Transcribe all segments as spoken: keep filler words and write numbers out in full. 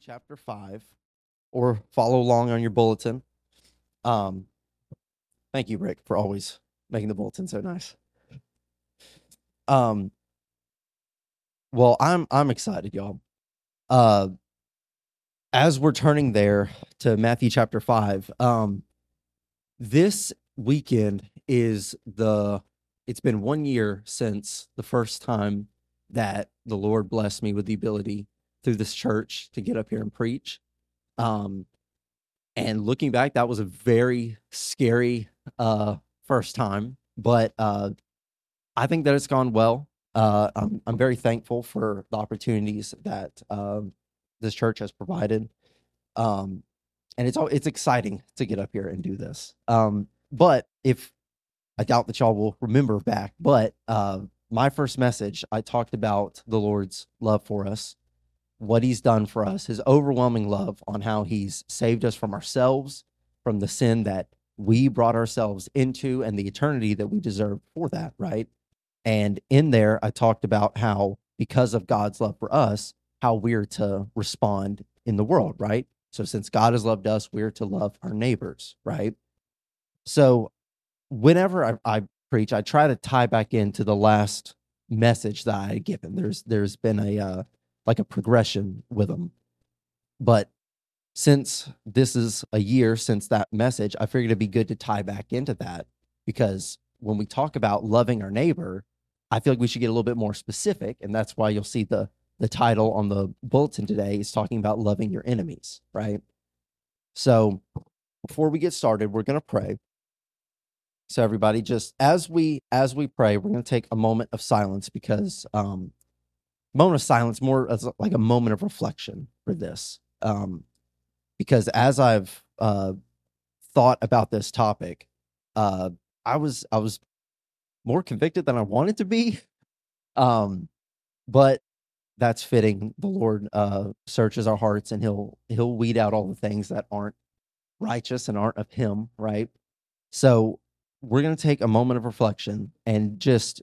chapter five, or follow along on your bulletin. Um, thank you, Rick, for always making the bulletin so nice. Um, well, I'm I'm excited, y'all. Uh, as we're turning there to Matthew chapter five, um, this weekend is the. It's been one year since the first time that the Lord blessed me with the ability through this church to get up here and preach. Um, and looking back, that was a very scary uh, first time, but uh, I think that it's gone well. Uh, I'm I'm very thankful for the opportunities that um, this church has provided, um, and it's all it's exciting to get up here and do this. Um, but if I doubt that y'all will remember back, but uh, my first message, I talked about the Lord's love for us, what he's done for us, his overwhelming love on how he's saved us from ourselves, from the sin that we brought ourselves into, and the eternity that we deserve for that, right? And in there, I talked about how, because of God's love for us, how we're to respond in the world, right? So since God has loved us, we're to love our neighbors, right? So whenever I, I preach, I try to tie back into the last message that I had given. There's there's been a uh, like a progression with them, but since this is a year since that message, I figured it'd be good to tie back into that, because when we talk about loving our neighbor, I feel like we should get a little bit more specific, and that's why you'll see the the title on the bulletin today is talking about loving your enemies, right? So before we get started, we're going to pray. So everybody, just as we as we pray, we're going to take a moment of silence, because um moment of silence more as like a moment of reflection for this. Um because as I've uh thought about this topic, uh I was I was more convicted than I wanted to be. Um but that's fitting. The Lord uh searches our hearts, and he'll he'll weed out all the things that aren't righteous and aren't of him, right? So we're going to take a moment of reflection and just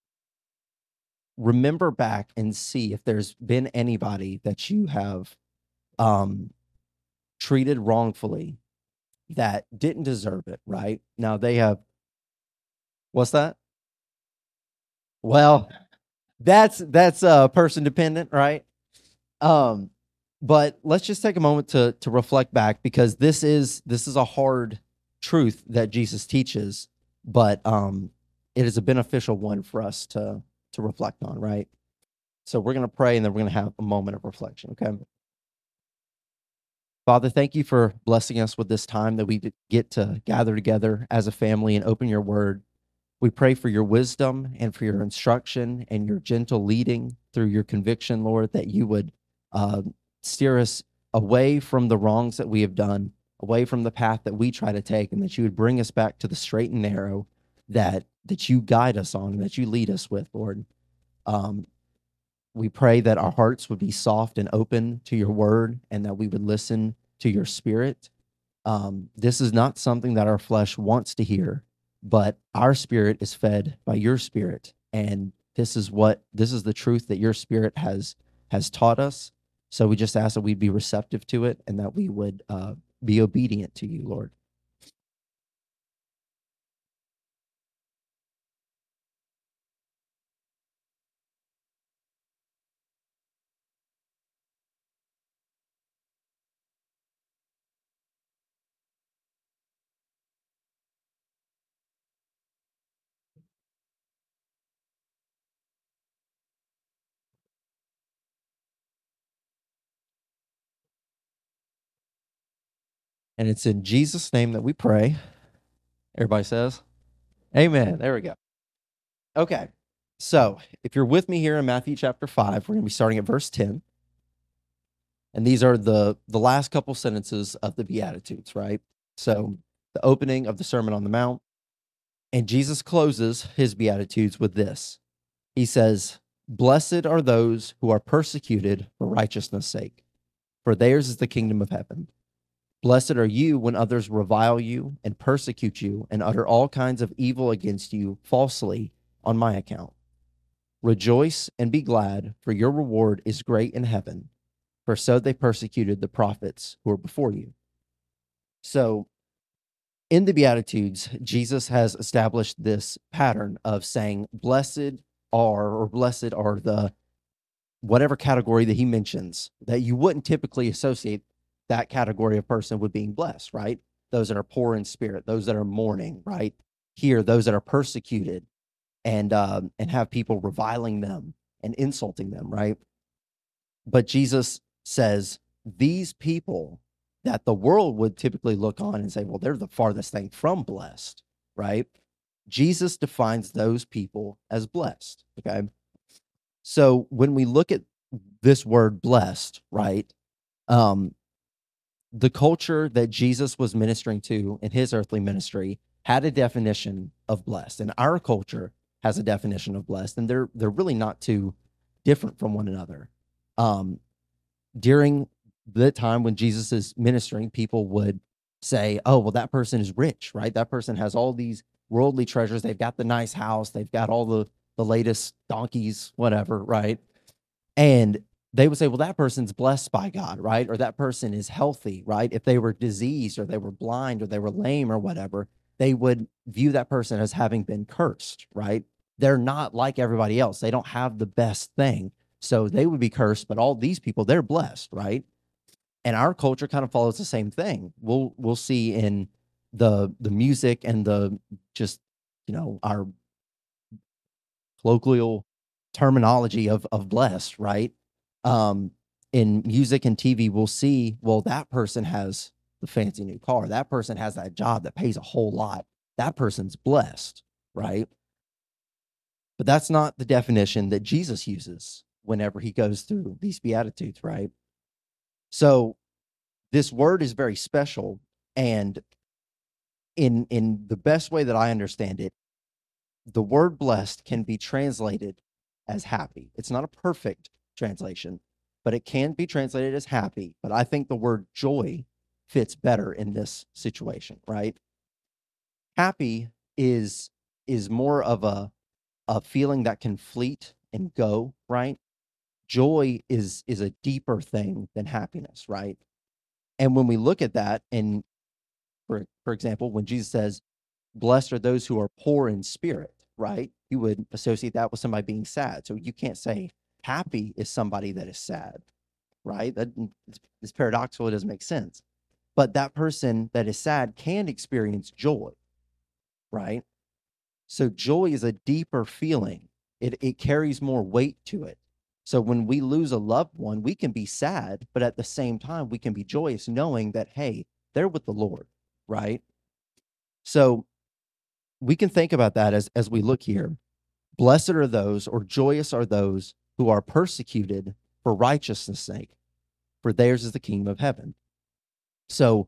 remember back and see if there's been anybody that you have um, treated wrongfully that didn't deserve it, right? Now they have, what's that? Well, that's that's uh, person dependent, right? Um, but let's just take a moment to to reflect back, because this is this is a hard truth that Jesus teaches, but um, it is a beneficial one for us to to reflect on, right? So we're going to pray, and then we're going to have a moment of reflection, okay? Father, thank you for blessing us with this time that we get to gather together as a family and open your word. We pray for your wisdom and for your instruction and your gentle leading through your conviction, Lord, that you would uh, steer us away from the wrongs that we have done, away from the path that we try to take, and that you would bring us back to the straight and narrow that that you guide us on and that you lead us with, Lord. Um, we pray that our hearts would be soft and open to your word, and that we would listen to your spirit. Um, this is not something that our flesh wants to hear, but our spirit is fed by your spirit. And this is what, this is the truth that your spirit has, has taught us. So we just ask that we'd be receptive to it, and that we would uh, be obedient to you, Lord. And it's in Jesus' name that we pray. Everybody says, amen. There we go. Okay. So if you're with me here in Matthew chapter five, we're going to be starting at verse ten. And these are the the last couple sentences of the Beatitudes, right? So the opening of the Sermon on the Mount. And Jesus closes his Beatitudes with this. He says, "Blessed are those who are persecuted for righteousness' sake, for theirs is the kingdom of heaven. Blessed are you when others revile you and persecute you and utter all kinds of evil against you falsely on my account. Rejoice and be glad, for your reward is great in heaven. for so they persecuted the prophets who were before you. So in the Beatitudes, Jesus has established this pattern of saying, blessed are, or blessed are the whatever category that he mentions, that you wouldn't typically associate that category of person with being blessed, right? Those that are poor in spirit, those that are mourning, right? Here, those that are persecuted and um, and have people reviling them and insulting them, right? But Jesus says these people that the world would typically look on and say, well, they're the farthest thing from blessed, right? Jesus defines those people as blessed, okay? So when we look at this word blessed, right, um, the culture that Jesus was ministering to in his earthly ministry had a definition of blessed, and our culture has a definition of blessed, and they're they're really not too different from one another. Um, during the time when Jesus is ministering, people would say, "Oh, well, that person is rich, right? That person has all these worldly treasures. They've got the nice house. They've got all the the latest donkeys, whatever, right?" And they would say, well, that person's blessed by God, right? Or that person is healthy, right? If they were diseased or they were blind or they were lame or whatever, they would view that person as having been cursed, right? They're not like everybody else. They don't have the best thing. So they would be cursed, but all these people, they're blessed, right? And our culture kind of follows the same thing. We'll we'll see in the the music and the just, you know, our colloquial terminology of of blessed, right? Um, in music and T V, we'll see, well, that person has the fancy new car. That person has that job that pays a whole lot. That person's blessed, right? But that's not the definition that Jesus uses whenever he goes through these Beatitudes, right? So this word is very special, and in in the best way that I understand it, the word blessed can be translated as happy. It's not a perfect translation, but it can be translated as happy. But I think the word joy fits better in this situation, right? Happy is is more of a a feeling that can fleet and go, right? Joy is is a deeper thing than happiness, right? And when we look at that, and for for example, when Jesus says, blessed are those who are poor in spirit, right? You would associate that with somebody being sad. So you can't say happy is somebody that is sad, right? That it's, it's paradoxical. It doesn't make sense. But that person that is sad can experience joy, right? So joy is a deeper feeling. It it carries more weight to it. So when we lose a loved one, we can be sad, but at the same time, we can be joyous knowing that, hey, they're with the Lord, right? So we can think about that as as we look here. Blessed are those, or joyous are those who are persecuted for righteousness' sake, for theirs is the kingdom of heaven. So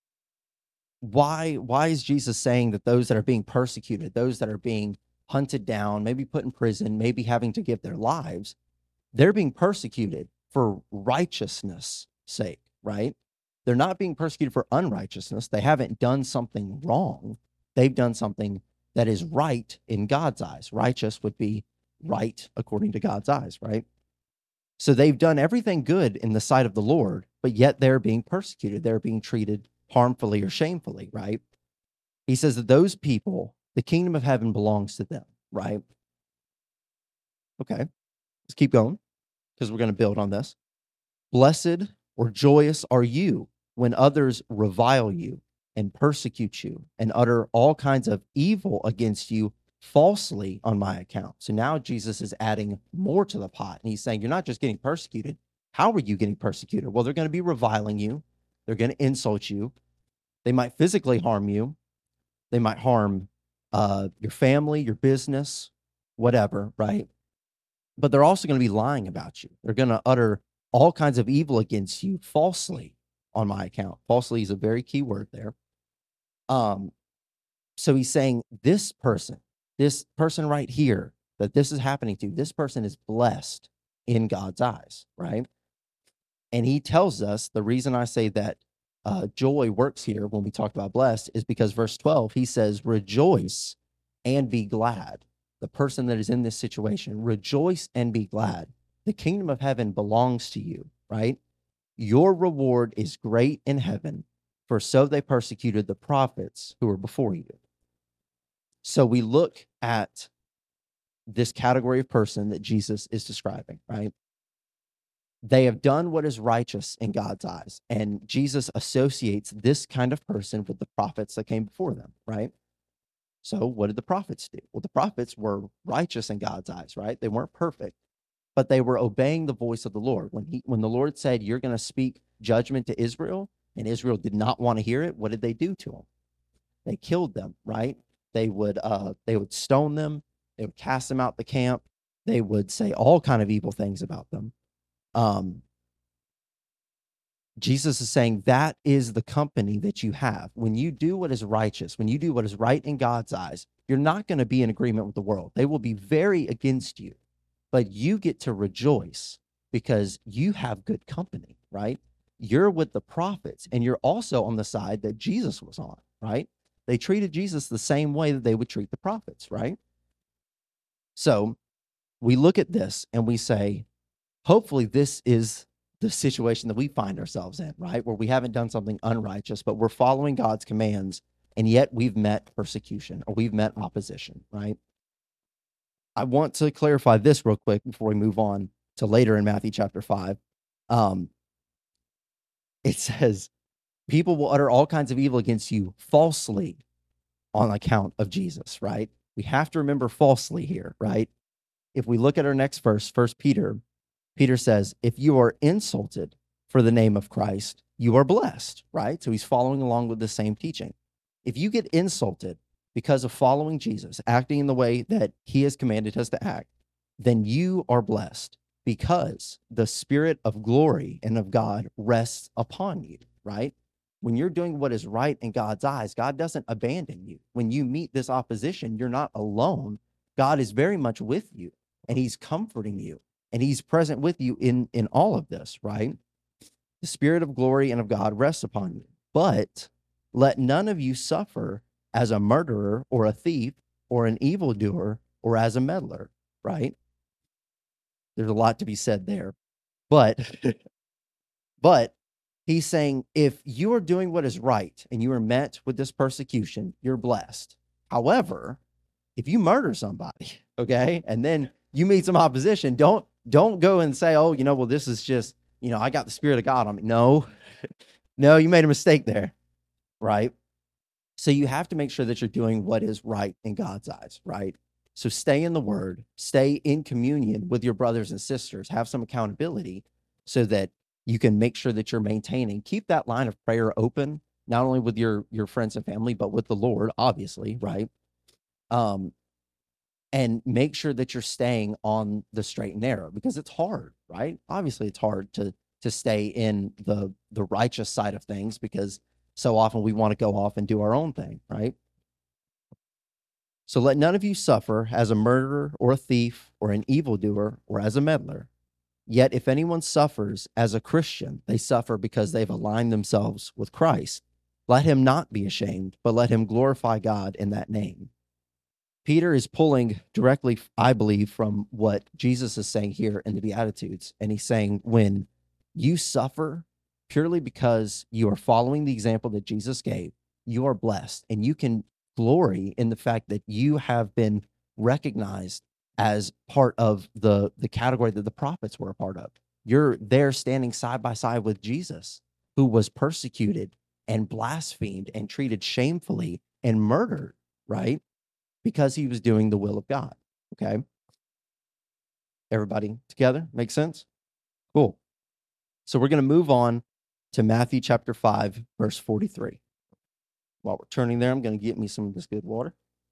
why why is Jesus saying that those that are being persecuted, those that are being hunted down, maybe put in prison, maybe having to give their lives, they're being persecuted for righteousness' sake, right? They're not being persecuted for unrighteousness. They haven't done something wrong. They've done something that is right in God's eyes. Righteous would be right according to God's eyes, right? So they've done everything good in the sight of the Lord, but yet they're being persecuted. They're being treated harmfully or shamefully, right? He says that those people, the kingdom of heaven belongs to them, right? Okay, let's keep going because we're going to build on this. Blessed or joyous are you when others revile you and persecute you and utter all kinds of evil against you falsely on my account. So now Jesus is adding more to the pot, and he's saying, you're not just getting persecuted. How are you getting persecuted? Well, they're going to be reviling you. They're going to insult you. They might physically harm you. They might harm uh, your family, your business, whatever, right? But they're also going to be lying about you. They're going to utter all kinds of evil against you falsely on my account. Falsely is a very key word there. Um, so he's saying this person, this person right here that this is happening to, this person is blessed in God's eyes, right? And he tells us the reason I say that uh, joy works here when we talk about blessed is because verse twelve, he says, rejoice and be glad. The person that is in this situation, rejoice and be glad. The kingdom of heaven belongs to you, right? Your reward is great in heaven, for so they persecuted the prophets who were before you. So we look at this category of person that Jesus is describing, right? They have done what is righteous in God's eyes. And Jesus associates this kind of person with the prophets that came before them, right? So what did the prophets do? Well, the prophets were righteous in God's eyes, right? They weren't perfect, but they were obeying the voice of the Lord. When he, when the Lord said, you're going to speak judgment to Israel, and Israel did not want to hear it, what did they do to them? They killed them, right? They would, uh, they would stone them. They would cast them out the camp. They would say all kind of evil things about them. Um, Jesus is saying that is the company that you have. When you do what is righteous, when you do what is right in God's eyes, you're not going to be in agreement with the world. They will be very against you, but you get to rejoice because you have good company, right? You're with the prophets, and you're also on the side that Jesus was on, right? They treated Jesus the same way that they would treat the prophets, right? So we look at this and we say, hopefully this is the situation that we find ourselves in, right? Where we haven't done something unrighteous, but we're following God's commands, and yet we've met persecution or we've met opposition, right? I want to clarify this real quick before we move on to later in Matthew chapter five. Um, it says, people will utter all kinds of evil against you falsely on account of Jesus, right? We have to remember falsely here, right? If we look at our next verse, First Peter, Peter says, if you are insulted for the name of Christ, you are blessed, right? So he's following along with the same teaching. If you get insulted because of following Jesus, acting in the way that he has commanded us to act, then you are blessed because the Spirit of glory and of God rests upon you, right? When you're doing what is right in God's eyes, God doesn't abandon you. When you meet this opposition, you're not alone. God is very much with you, and he's comforting you, and he's present with you in, in all of this, right? The Spirit of glory and of God rests upon you. But let none of you suffer as a murderer or a thief or an evildoer or as a meddler, right? There's a lot to be said there. But, but he's saying if you are doing what is right and you are met with this persecution, you're blessed. However, if you murder somebody, okay, and then you meet some opposition, don't don't go and say, oh, you know, well, this is just, you know, I got the Spirit of God on me. No, no, you made a mistake there, right? So you have to make sure that you're doing what is right in God's eyes, right? So stay in the Word, stay in communion with your brothers and sisters, have some accountability so that you can make sure that you're maintaining, keep that line of prayer open, not only with your, your friends and family, but with the Lord, obviously, right? Um, and make sure that you're staying on the straight and narrow because it's hard, right? Obviously, it's hard to to stay in the the righteous side of things because so often we want to go off and do our own thing, right? So let none of you suffer as a murderer or a thief or an evildoer or as a meddler. Yet if anyone suffers as a Christian, they suffer because they've aligned themselves with Christ. Let him not be ashamed, but let him glorify God in that name. Peter is pulling directly, I believe, from what Jesus is saying here in the Beatitudes. And he's saying, when you suffer purely because you are following the example that Jesus gave, you are blessed. And you can glory in the fact that you have been recognized as part of the, the category that the prophets were a part of. You're there standing side by side with Jesus, who was persecuted and blasphemed and treated shamefully and murdered, right? Because he was doing the will of God. Okay. Everybody together? Make sense? Cool. So we're going to move on to Matthew chapter five, verse forty-three. While we're turning there, I'm going to get me some of this good water.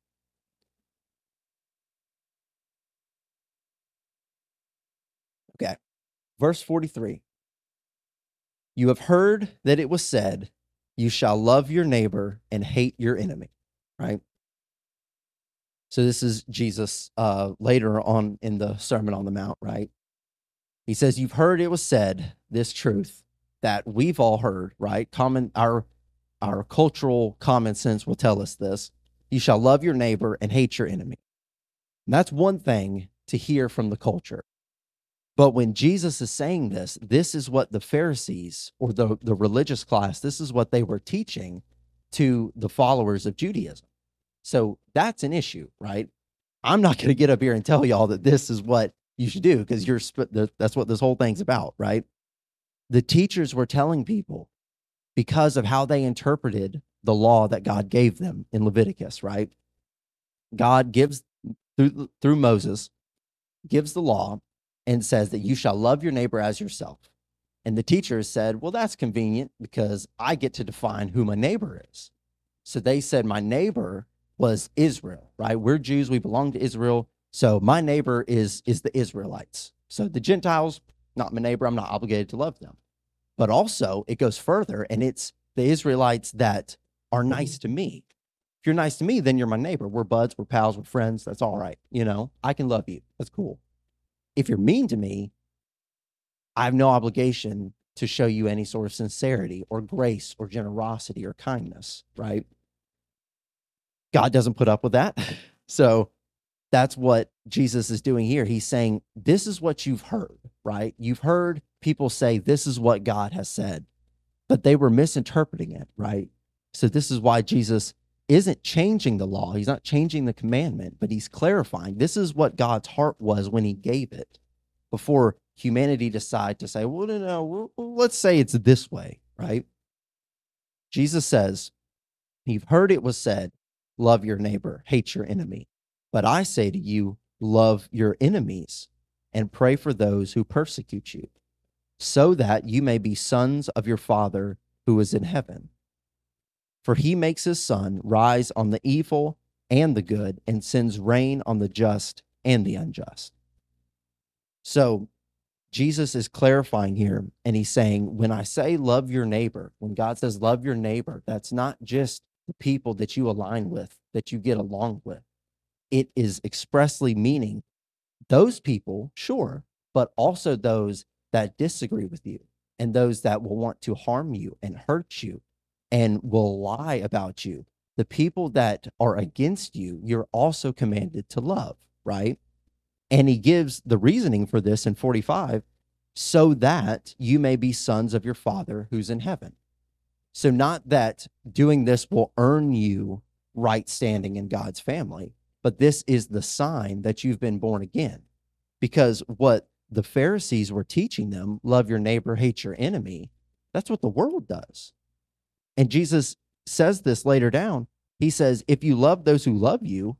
Okay. Verse forty-three. You have heard that it was said, you shall love your neighbor and hate your enemy, right? So this is Jesus uh, later on in the Sermon on the Mount, right? He says, you've heard it was said, this truth that we've all heard, right? Common, our, our cultural common sense will tell us this. You shall love your neighbor and hate your enemy. And that's one thing to hear from the culture. But when Jesus is saying this, this is what the Pharisees or the, the religious class, this is what they were teaching to the followers of Judaism. So that's an issue, right? I'm not going to get up here and tell y'all that this is what you should do because you're that's what this whole thing's about, right? The teachers were telling people because of how they interpreted the law that God gave them in Leviticus, right? God gives through through Moses gives the law and says that you shall love your neighbor as yourself. And the teachers said, well, that's convenient because I get to define who my neighbor is. So they said my neighbor was Israel, right? We're Jews, we belong to Israel. So my neighbor is is the Israelites. So the Gentiles, not my neighbor, I'm not obligated to love them. But also it goes further and it's the Israelites that are nice to me. If you're nice to me, then you're my neighbor. We're buds, we're pals, we're friends. That's all right. You know, I can love you. That's cool. If you're mean to me, I have no obligation to show you any sort of sincerity or grace or generosity or kindness, right? God doesn't put up with that. So that's what Jesus is doing here. He's saying, this is what you've heard, right? You've heard people say, this is what God has said, but they were misinterpreting it, right? So this is why Jesus isn't changing the law. He's not changing the commandment, but he's clarifying this is what God's heart was when he gave it before humanity decide to say, well, no, no, let's say it's this way, right? Jesus says, you've heard it was said, love your neighbor, hate your enemy. But I say to you, love your enemies and pray for those who persecute you, so that you may be sons of your Father who is in heaven. For he makes his sun rise on the evil and the good and sends rain on the just and the unjust. So Jesus is clarifying here, and he's saying, when I say love your neighbor, when God says love your neighbor, that's not just the people that you align with, that you get along with. It is expressly meaning those people, sure, but also those that disagree with you and those that will want to harm you and hurt you and will lie about you. The people that are against you, you're also commanded to love, right? And he gives the reasoning for this in forty-five, so that you may be sons of your Father who's in heaven. So not that doing this will earn you right standing in God's family, but this is the sign that you've been born again. Because what the Pharisees were teaching them, love your neighbor, hate your enemy, that's what the world does. And Jesus says this later down. He says, if you love those who love you,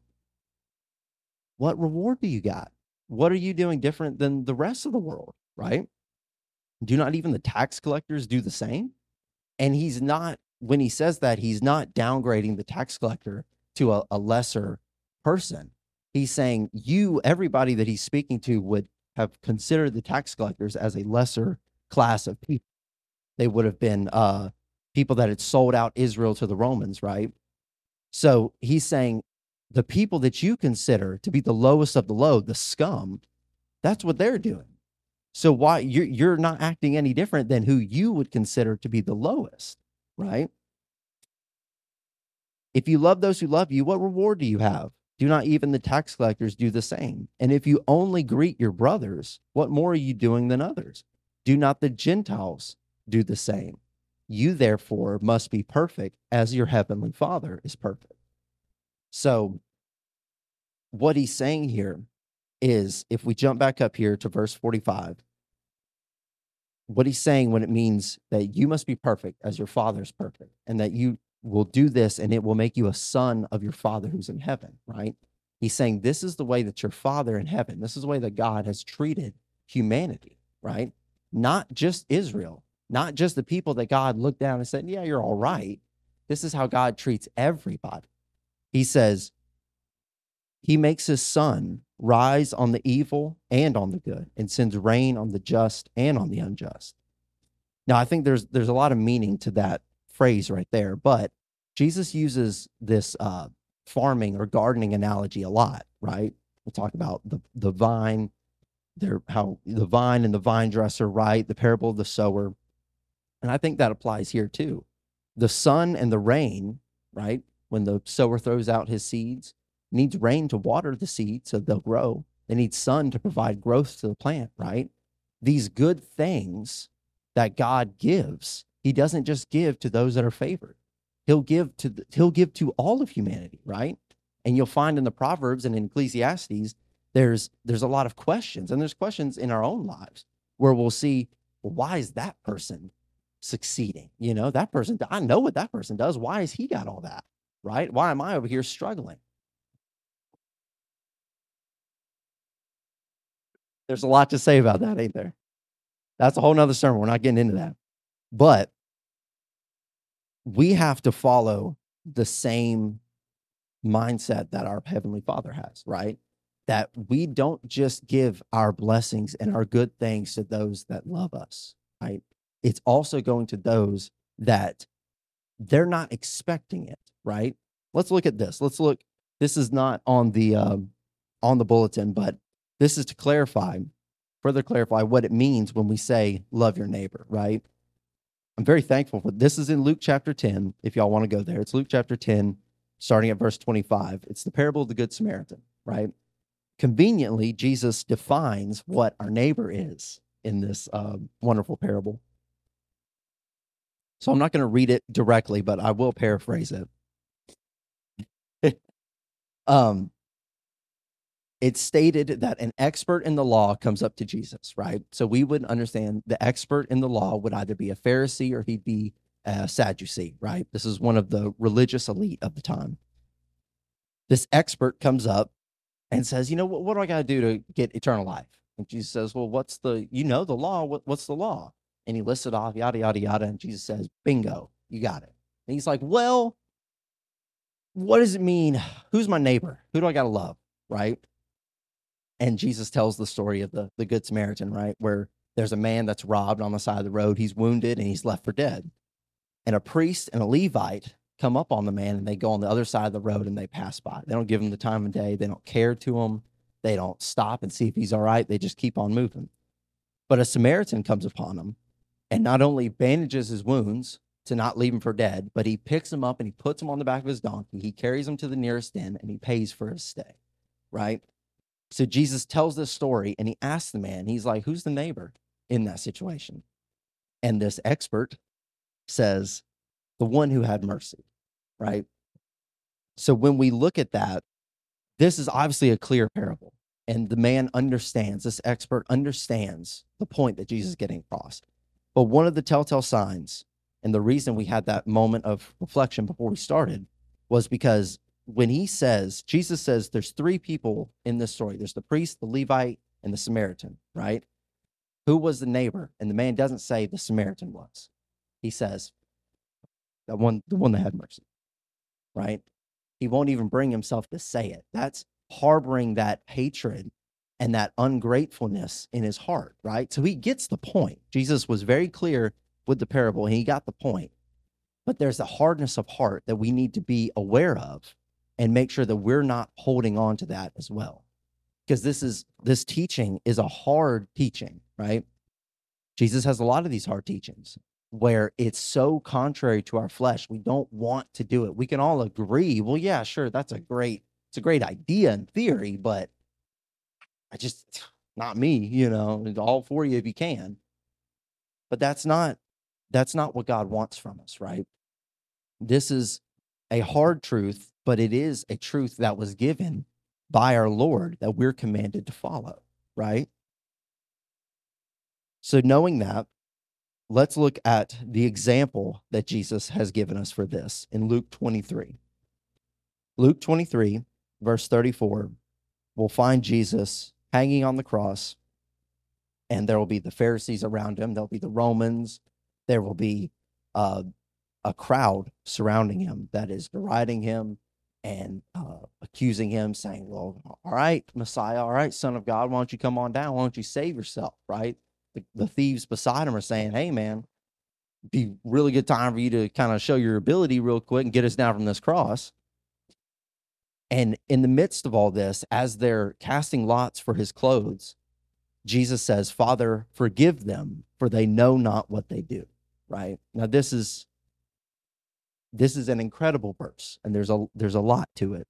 what reward do you got? What are you doing different than the rest of the world, right? Do not even the tax collectors do the same? And he's not, when he says that, he's not downgrading the tax collector to a, a lesser person. He's saying you, everybody that he's speaking to would have considered the tax collectors as a lesser class of people. They would have been uh, people that had sold out Israel to the Romans, right? So he's saying the people that you consider to be the lowest of the low, the scum, that's what they're doing. So why you're, you're not acting any different than who you would consider to be the lowest, right? If you love those who love you, what reward do you have? Do not even the tax collectors do the same? And if you only greet your brothers, what more are you doing than others? Do not the Gentiles do the same? You therefore must be perfect as your heavenly Father is perfect. So what he's saying here is, if we jump back up here to verse forty-five, what he's saying when it means that you must be perfect as your Father's perfect, and that you will do this and it will make you a son of your Father who's in heaven, right? He's saying this is the way that your Father in heaven, this is the way that God has treated humanity, right? Not just Israel, not just the people that God looked down and said, yeah, you're all right. This is how God treats everybody. He says, he makes his sun rise on the evil and on the good and sends rain on the just and on the unjust. Now, I think there's there's a lot of meaning to that phrase right there, but Jesus uses this uh, farming or gardening analogy a lot, right? We talk about the, the vine, there, how the vine and the vine dresser, right? The parable of the sower. And I think that applies here too. The sun and the rain, right? When the sower throws out his seeds, needs rain to water the seeds so they'll grow. They need sun to provide growth to the plant, right? these good things that God gives, he doesn't just give to those that are favored. He'll give to the, he'll give to all of humanity, right? And you'll find in the Proverbs and in Ecclesiastes, there's there's a lot of questions, and there's questions in our own lives where we'll see, well, why is that person succeeding? You know, that person, I know what that person does. Why has he got all that, right? Why am I over here struggling? There's a lot to say about that, ain't there? That's a whole nother sermon. We're not getting into that. But we have to follow the same mindset that our Heavenly Father has, right? That we don't just give our blessings and our good things to those that love us, right? It's also going to those that they're not expecting it, right? Let's look at this. Let's look. This is not on the um, on the bulletin, but this is to clarify, further clarify what it means when we say love your neighbor, right? I'm very thankful for this. Is in Luke chapter ten. If y'all want to go there, it's Luke chapter ten, starting at verse twenty-five. It's the parable of the Good Samaritan, right? Conveniently, Jesus defines what our neighbor is in this uh, wonderful parable. So I'm not going to read it directly, but I will paraphrase it. um, it's stated that an expert in the law comes up to Jesus, right? So we would understand the expert in the law would either be a Pharisee or he'd be a Sadducee, right? This is one of the religious elite of the time. This expert comes up and says, you know, what, what do I got to do to get eternal life? And Jesus says, well, what's the, you know, the law, what, what's the law? And he lists it off, yada, yada, yada. And Jesus says, bingo, you got it. And he's like, well, what does it mean? Who's my neighbor? Who do I got to love? Right. And Jesus tells the story of the, the Good Samaritan, right? Where there's a man that's robbed on the side of the road. He's wounded and he's left for dead. And a priest and a Levite come up on the man and they go on the other side of the road and they pass by. They don't give him the time of day. They don't care to him. They don't stop and see if he's all right. They just keep on moving. But a Samaritan comes upon him and not only bandages his wounds to not leave him for dead, but he picks him up and he puts him on the back of his donkey. He carries him to the nearest inn and he pays for his stay, right? So Jesus tells this story and he asks the man, he's like, who's the neighbor in that situation? And this expert says, the one who had mercy, right? So when we look at that, this is obviously a clear parable. And the man understands, this expert understands the point that Jesus is getting across. But one of the telltale signs, and the reason we had that moment of reflection before we started, was because when he says, Jesus says there's three people in this story. There's the priest, the Levite, and the Samaritan, right? Who was the neighbor? And the man doesn't say the Samaritan was. He says, that one, the one that had mercy, right? He won't even bring himself to say it. That's harboring that hatred and that ungratefulness in his heart, right? So he gets the point. Jesus was very clear with the parable and he got the point. But there's a hardness of heart that we need to be aware of and make sure that we're not holding on to that as well. Because this is this teaching is a hard teaching, right? Jesus has a lot of these hard teachings where it's so contrary to our flesh. We don't want to do it. We can all agree, well, yeah, sure, that's a great, it's a great idea in theory, but I just, not me, you know, all for you if you can. But that's not, that's not what God wants from us, right? This is a hard truth, but it is a truth that was given by our Lord that we're commanded to follow, right? So knowing that, let's look at the example that Jesus has given us for this in Luke twenty-three. Luke twenty-three, verse thirty-four, we'll find Jesus hanging on the cross, and there will be the Pharisees around him. There'll be the Romans. There will be uh, a crowd surrounding him that is deriding him and uh, accusing him, saying, well, all right, Messiah, all right, Son of God, why don't you come on down? Why don't you save yourself, right? The, the thieves beside him are saying, hey, man, be really good time for you to kind of show your ability real quick and get us down from this cross. And in the midst of all this, as they're casting lots for his clothes, Jesus says, Father, forgive them, for they know not what they do, right? Now, this is this is an incredible verse, and there's a there's a lot to it.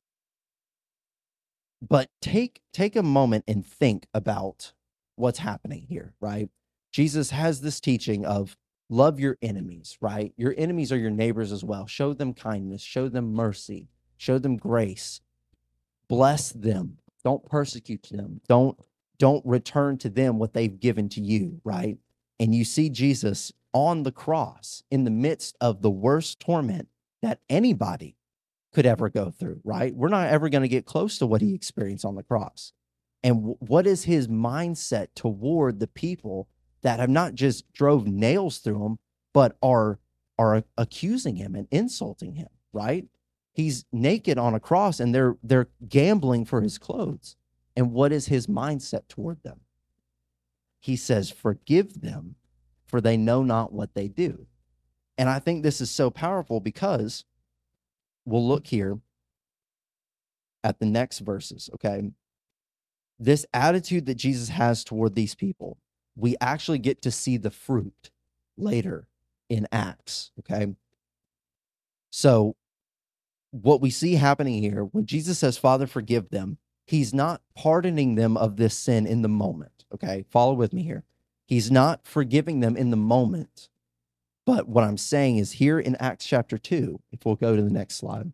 But take take a moment and think about what's happening here, right? Jesus has this teaching of love your enemies, right? Your enemies are your neighbors as well. Show them kindness, show them mercy, show them grace, bless them. Don't persecute them. Don't don't return to them what they've given to you, right? And you see Jesus on the cross in the midst of the worst torment that anybody could ever go through, right? We're not ever going to get close to what he experienced on the cross. And w- what is his mindset toward the people that have not just drove nails through him, but are are accusing him and insulting him, right? He's naked on a cross and they're they're gambling for his clothes. And what is his mindset toward them? He says, "Forgive them, for they know not what they do." And I think this is so powerful because we'll look here at the next verses, okay? This attitude that Jesus has toward these people, we actually get to see the fruit later in Acts, okay? So what we see happening here, when Jesus says, "Father, forgive them," he's not pardoning them of this sin in the moment, okay? Follow with me here. He's not forgiving them in the moment. But what I'm saying is here in Acts chapter two, if we'll go to the next slide.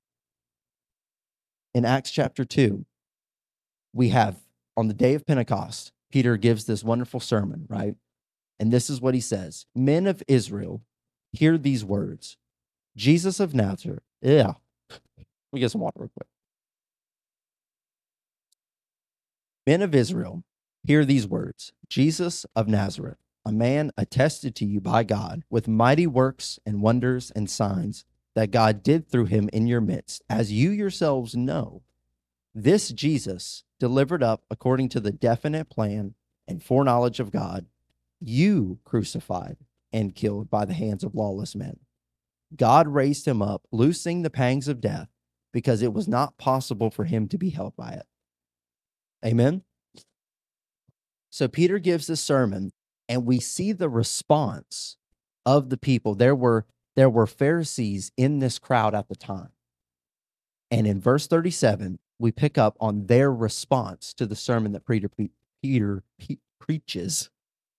In Acts chapter two, we have on the day of Pentecost, Peter gives this wonderful sermon, right? And this is what he says: "Men of Israel, hear these words. Jesus of Nazareth." Yeah. Let me get some water real quick. "Men of Israel, hear these words. Jesus of Nazareth, a man attested to you by God with mighty works and wonders and signs that God did through him in your midst, as you yourselves know. This Jesus, delivered up according to the definite plan and foreknowledge of God, you crucified and killed by the hands of lawless men. God raised him up, loosing the pangs of death, because it was not possible for him to be held by it." Amen? So Peter gives this sermon, and we see the response of the people. There were, there were Pharisees in this crowd at the time. And in verse thirty-seven, we pick up on their response to the sermon that Peter, Peter pe- preaches.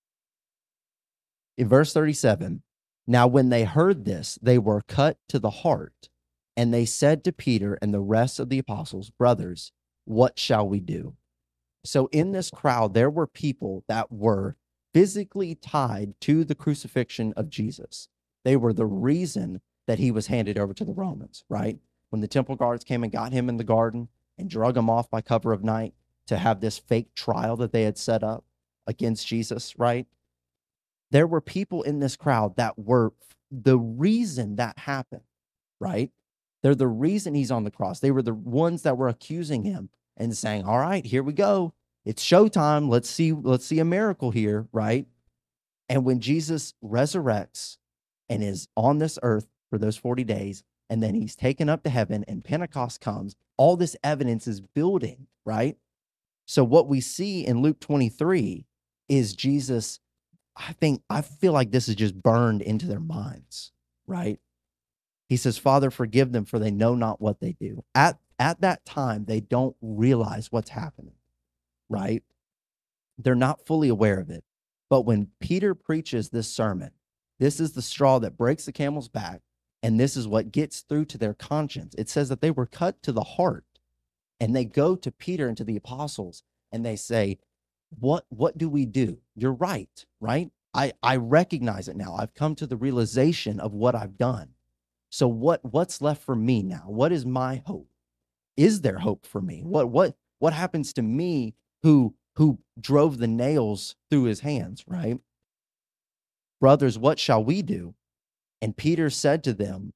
In verse thirty-seven, "Now when they heard this, they were cut to the heart, and they said to Peter and the rest of the apostles, 'Brothers, what shall we do?'" So in this crowd, there were people that were physically tied to the crucifixion of Jesus. They were the reason that he was handed over to the Romans, right? When the temple guards came and got him in the garden and drug him off by cover of night to have this fake trial that they had set up against Jesus, right? There were people in this crowd that were the reason that happened, right? They're the reason he's on the cross. They were the ones that were accusing him and saying, "All right, here we go. It's showtime. Let's see, let's see a miracle here," right? And when Jesus resurrects and is on this earth for those forty days, and then he's taken up to heaven and Pentecost comes, all this evidence is building, right? So what we see in Luke twenty-three is Jesus, I think, I feel like this is just burned into their minds, right? He says, "Father, forgive them, for they know not what they do." At, at that time, they don't realize what's happening, right? They're not fully aware of it. But when Peter preaches this sermon, this is the straw that breaks the camel's back, and this is what gets through to their conscience. It says that they were cut to the heart, and they go to Peter and to the apostles, and they say, what, what do we do? You're right, right? I, I recognize it now. I've come to the realization of what I've done. So what, what's left for me now? What is my hope? Is there hope for me? What, what, what happens to me who, who drove the nails through his hands, right? "Brothers, what shall we do?" And Peter said to them,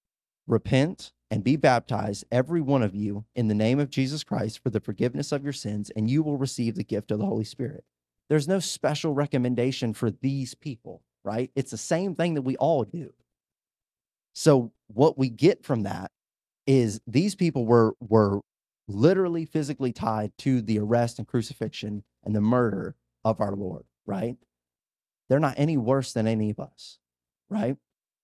"Repent and be baptized, every one of you, in the name of Jesus Christ for the forgiveness of your sins, and you will receive the gift of the Holy Spirit." There's no special recommendation for these people, right? It's the same thing that we all do. So what we get from that is these people were, were literally physically tied to the arrest and crucifixion and the murder of our Lord, right? They're not any worse than any of us, right?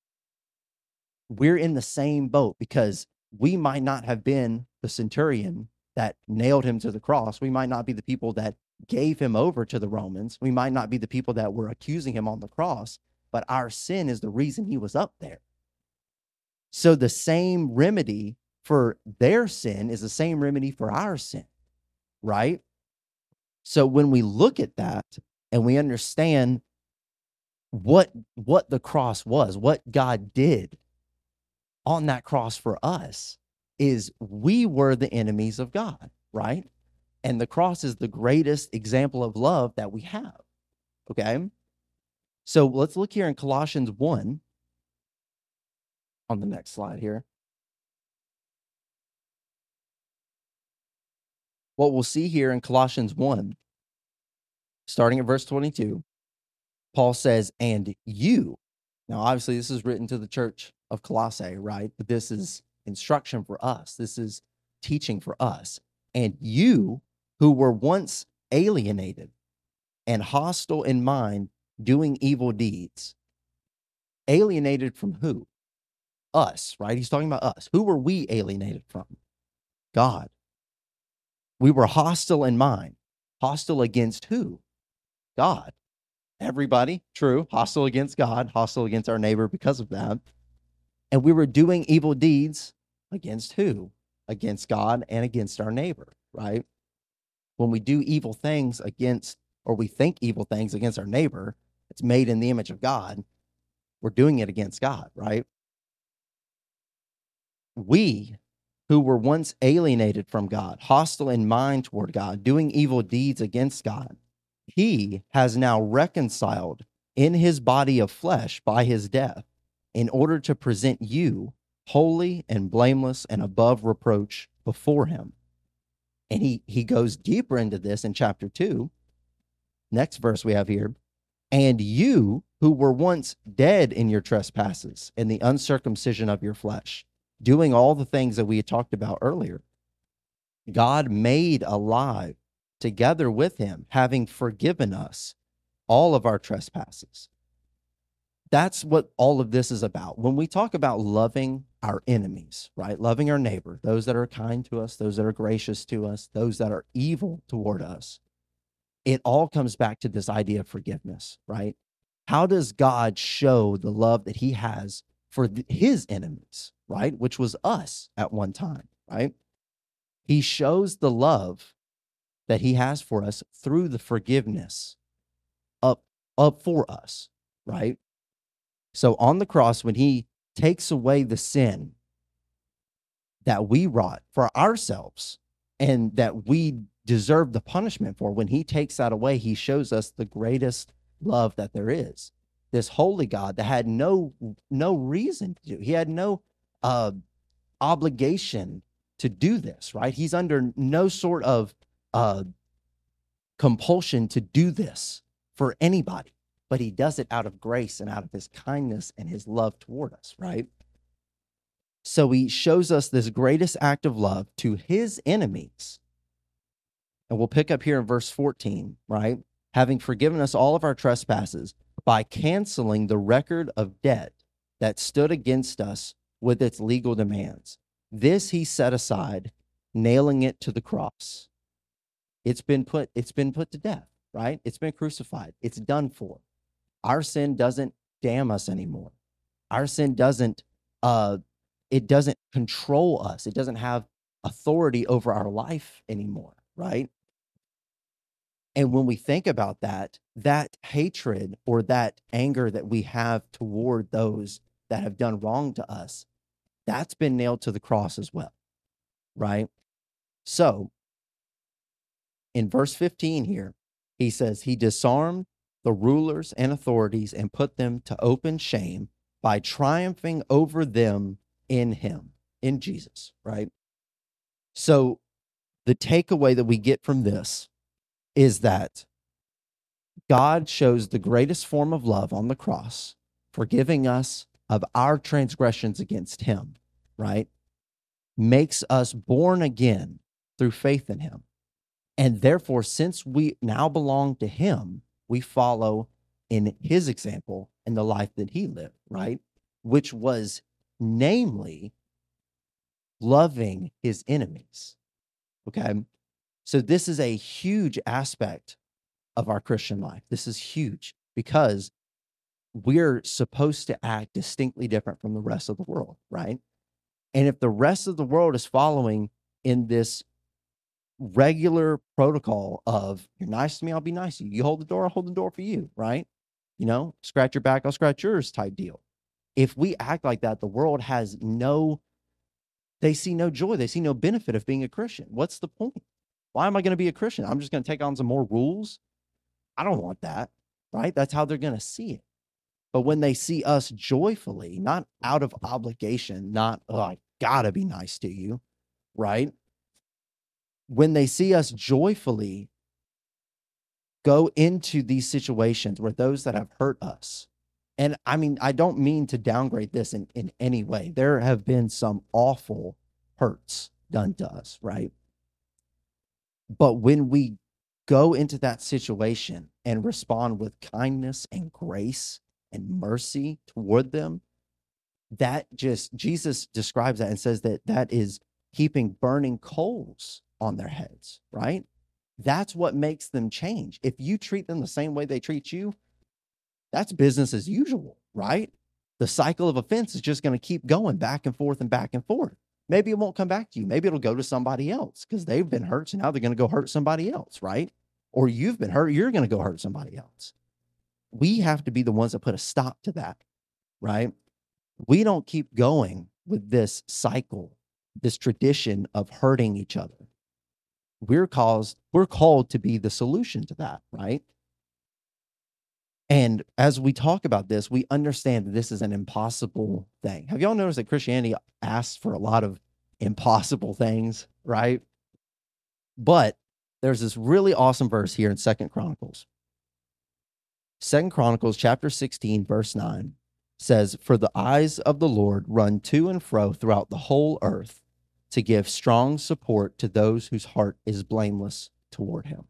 We're in the same boat because we might not have been the centurion that nailed him to the cross. We might not be the people that gave him over to the Romans. We might not be the people that were accusing him on the cross, but our sin is the reason he was up there. So the same remedy for their sin is the same remedy for our sin, right? So when we look at that and we understand what what the cross was, what God did on that cross for us, is we were the enemies of God, right? And the cross is the greatest example of love that we have, okay? So let's look here in Colossians one on the next slide here. What we'll see here in Colossians one, starting at verse twenty-two, Paul says, and you, now obviously this is written to the church of Colossae, right? But this is instruction for us. This is teaching for us. And you who were once alienated and hostile in mind, doing evil deeds. Alienated from who? Us, right? He's talking about us. Who were we alienated from? God. We were hostile in mind. Hostile against who? God. Everybody, true. Hostile against God, hostile against our neighbor because of that. And we were doing evil deeds against who? Against God and against our neighbor, right? When we do evil things against, or we think evil things against our neighbor, it's made in the image of God, we're doing it against God, right? We who were once alienated from God, hostile in mind toward God, doing evil deeds against God, he has now reconciled in his body of flesh by his death, in order to present you holy and blameless and above reproach before him. And he, he goes deeper into this in chapter two. Next verse we have here. And you who were once dead in your trespasses and the uncircumcision of your flesh, doing all the things that we had talked about earlier, God made alive together with him, having forgiven us all of our trespasses. That's what all of this is about. When we talk about loving our enemies, right? Loving our neighbor, those that are kind to us, those that are gracious to us, those that are evil toward us, it all comes back to this idea of forgiveness, right? How does God show the love that he has for th- his enemies, right? Which was us at one time, right? He shows the love that he has for us through the forgiveness up, up for us, right? So on the cross, when he takes away the sin that we wrought for ourselves and that we deserve the punishment for, when he takes that away, he shows us the greatest love that there is. This holy God that had no no reason to do. He had no uh, obligation to do this, right? He's under no sort of uh, compulsion to do this for anybody, but he does it out of grace and out of his kindness and his love toward us, right? So he shows us this greatest act of love to his enemies. And we'll pick up here in verse fourteen, right? Having forgiven us all of our trespasses by canceling the record of debt that stood against us with its legal demands. This he set aside, nailing it to the cross. It's been put, it's been put to death, right? It's been crucified. It's done for. Our sin doesn't damn us anymore. Our sin doesn't, uh, it doesn't control us. It doesn't have authority over our life anymore, right? And when we think about that, that hatred or that anger that we have toward those that have done wrong to us, that's been nailed to the cross as well, right? So in verse fifteen here, he says, he disarmed the rulers and authorities and put them to open shame by triumphing over them in him, in Jesus, right? So the takeaway that we get from this is that God shows the greatest form of love on the cross, forgiving us of our transgressions against him, right? Makes us born again through faith in him. And therefore, since we now belong to him, we follow in his example and the life that he lived, right? Which was namely loving his enemies. Okay. So this is a huge aspect of our Christian life. This is huge because we're supposed to act distinctly different from the rest of the world, right? And if the rest of the world is following in this regular protocol of you're nice to me, I'll be nice to you. You hold the door, I'll hold the door for you, right? You know, scratch your back, I'll scratch yours type deal. If we act like that, the world has no, they see no joy. They see no benefit of being a Christian. What's the point? Why am I going to be a Christian? I'm just going to take on some more rules. I don't want that, right? That's how they're going to see it. But when they see us joyfully, not out of obligation, not, oh, I gotta be nice to you, right? When they see us joyfully go into these situations where those that have hurt us, and I mean, I don't mean to downgrade this in, in any way. There have been some awful hurts done to us, right? But when we go into that situation and respond with kindness and grace and mercy toward them, that just, Jesus describes that and says that that is heaping burning coals on their heads, right? That's what makes them change. If you treat them the same way they treat you, that's business as usual, right? The cycle of offense is just going to keep going back and forth and back and forth. Maybe it won't come back to you. Maybe it'll go to somebody else because they've been hurt. So now they're going to go hurt somebody else, right? Or you've been hurt, you're going to go hurt somebody else. We have to be the ones that put a stop to that, right? We don't keep going with this cycle, this tradition of hurting each other. We're caused, we're called to be the solution to that, right? And as we talk about this, we understand that this is an impossible thing. Have y'all noticed that Christianity asks for a lot of impossible things, right? But there's this really awesome verse here in Second Chronicles. Second Chronicles chapter sixteen, verse nine says, "For the eyes of the Lord run to and fro throughout the whole earth to give strong support to those whose heart is blameless toward him."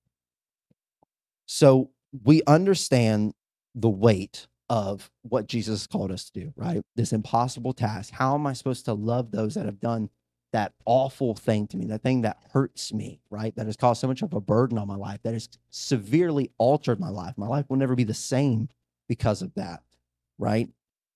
So we understand the weight of what Jesus called us to do, right? This impossible task. How am I supposed to love those that have done that awful thing to me, that thing that hurts me, right? That has caused so much of a burden on my life, that has severely altered my life. My life will never be the same because of that, right?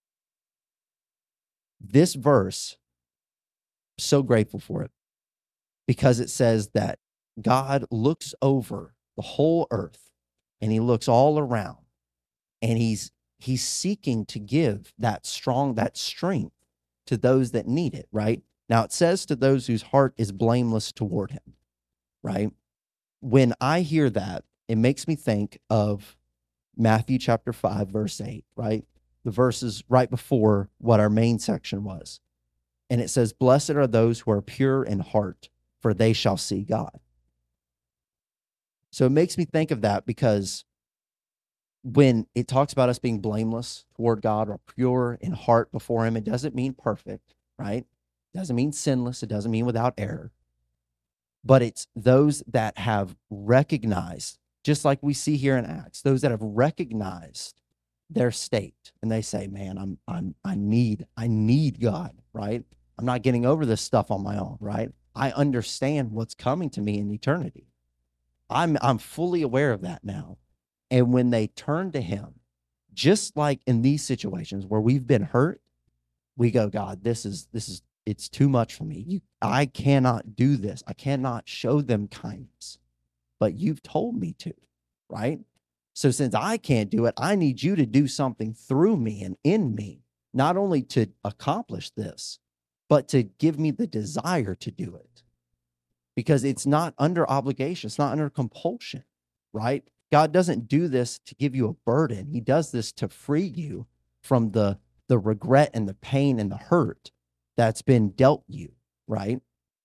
This verse, so grateful for it because it says that God looks over the whole earth and he looks all around and he's he's seeking to give that strong, that strength to those that need it, right? Now it says to those whose heart is blameless toward him, right? When I hear that, it makes me think of Matthew chapter five, verse eight, right? The verses right before what our main section was. And it says, "Blessed are those who are pure in heart, for they shall see God." So it makes me think of that because when it talks about us being blameless toward God or pure in heart before him, it doesn't mean perfect, right? It doesn't mean sinless. It doesn't mean without error. But it's those that have recognized, just like we see here in Acts, those that have recognized their state and they say, man, I'm, I'm, I need, I need God, right? I'm not getting over this stuff on my own, right? I understand what's coming to me in eternity. I'm, I'm fully aware of that now. And when they turn to him, just like in these situations where we've been hurt, we go, God, this is, this is, it's too much for me. You, I cannot do this. I cannot show them kindness, but you've told me to, right? So since I can't do it, I need you to do something through me and in me, not only to accomplish this, but to give me the desire to do it, because it's not under obligation. It's not under compulsion, right? God doesn't do this to give you a burden. He does this to free you from the, the regret and the pain and the hurt that's been dealt you, right?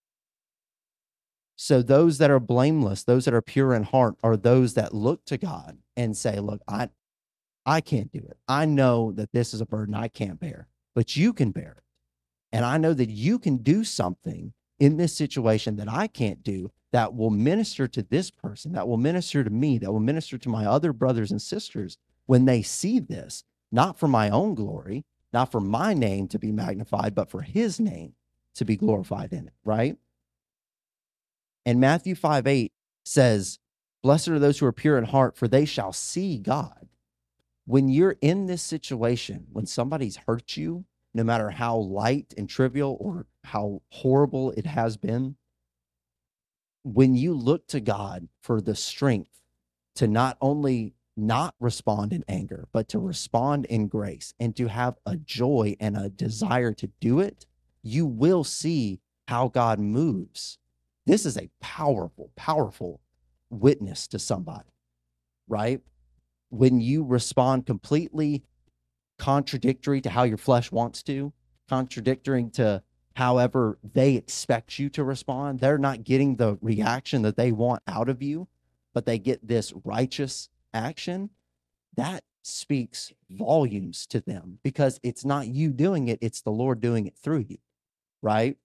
So those that are blameless, those that are pure in heart, are those that look to God and say, look, I, I can't do it. I know that this is a burden I can't bear, but you can bear it. And I know that you can do something in this situation that I can't do that will minister to this person, that will minister to me, that will minister to my other brothers and sisters when they see this, not for my own glory, not for my name to be magnified, but for his name to be glorified in it, right? And Matthew five eight says, blessed are those who are pure in heart, for they shall see God. When you're in this situation, when somebody's hurt you, no matter how light and trivial or how horrible it has been, when you look to God for the strength to not only not respond in anger, but to respond in grace and to have a joy and a desire to do it, you will see how God moves. This is a powerful, powerful witness to somebody, right? When you respond completely contradictory to how your flesh wants to, contradictory to however they expect you to respond, they're not getting the reaction that they want out of you, but they get this righteous action, that speaks volumes to them because it's not you doing it, it's the Lord doing it through you, right?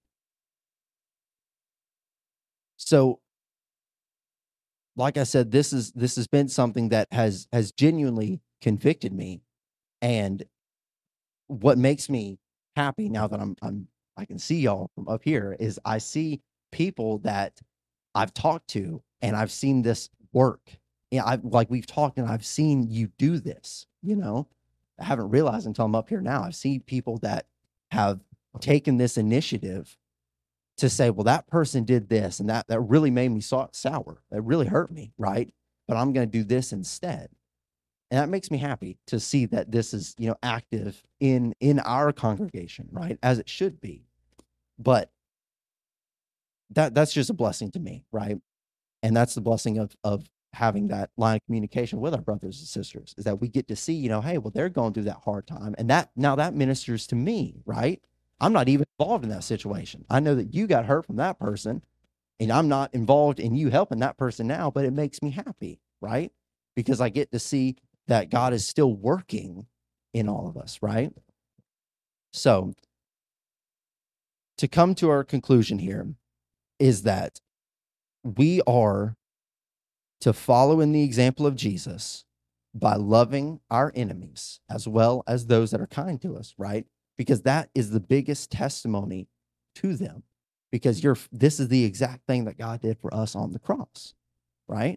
So, like I said, this is this has been something that has has genuinely convicted me, and what makes me happy now that I'm I'm I can see y'all from up here is I see people that I've talked to and I've seen this work. Yeah, I've like we've talked and I've seen you do this, you know. I haven't realized until I'm up here now. I've seen people that have taken this initiative to say, well, that person did this and that that really made me so sour. That really hurt me, right? But I'm going to do this instead. And that makes me happy to see that this is, you know, active in in our congregation, right? As it should be. But that that's just a blessing to me, right? And that's the blessing of of having that line of communication with our brothers and sisters, is that we get to see, you know, hey, well, they're going through that hard time. And that now that ministers to me, right? I'm not even involved in that situation. I know that you got hurt from that person, and I'm not involved in you helping that person now, but it makes me happy, right? Because I get to see that God is still working in all of us, right? So, to come to our conclusion here is that we are to follow in the example of Jesus by loving our enemies as well as those that are kind to us, right? Because that is the biggest testimony to them. Because you're this is the exact thing that God did for us on the cross, right?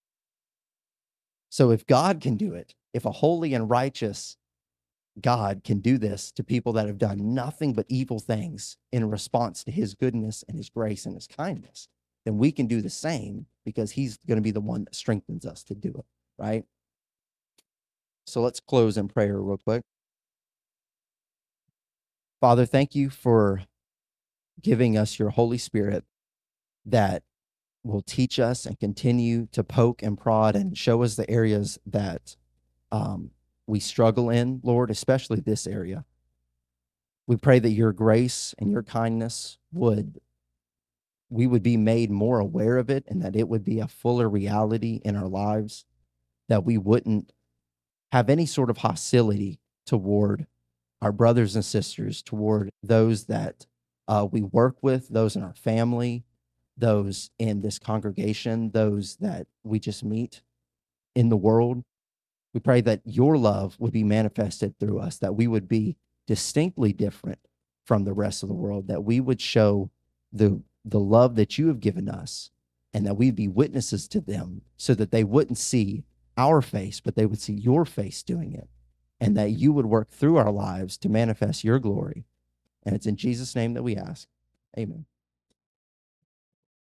So if God can do it, if a holy and righteous God can do this to people that have done nothing but evil things in response to his goodness and his grace and his kindness, then we can do the same because he's going to be the one that strengthens us to do it, right? So let's close in prayer real quick. Father, thank you for giving us your Holy Spirit that will teach us and continue to poke and prod and show us the areas that um, we struggle in, Lord, especially this area. We pray that your grace and your kindness would, we would be made more aware of it, and that it would be a fuller reality in our lives, that we wouldn't have any sort of hostility toward our brothers and sisters, toward those that uh, we work with, those in our family, those in this congregation, those that we just meet in the world. We pray that your love would be manifested through us, that we would be distinctly different from the rest of the world, that we would show the, the love that you have given us, and that we'd be witnesses to them so that they wouldn't see our face, but they would see your face doing it, and that you would work through our lives to manifest your glory. And it's in Jesus' name that we ask. Amen.